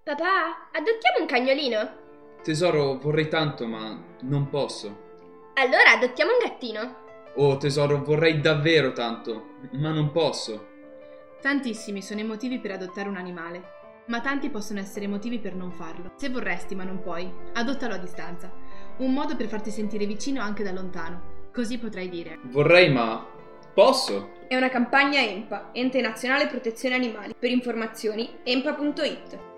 Papà, adottiamo un cagnolino? Tesoro, vorrei tanto, ma non posso. Allora adottiamo un gattino. Oh, tesoro, vorrei davvero tanto, ma non posso. Tantissimi sono i motivi per adottare un animale, ma tanti possono essere i motivi per non farlo. Se vorresti ma non puoi, adottalo a distanza. Un modo per farti sentire vicino anche da lontano. Così potrai dire: Vorrei, ma posso. È una campagna EMPA, Ente Nazionale Protezione Animali. Per informazioni empa.it.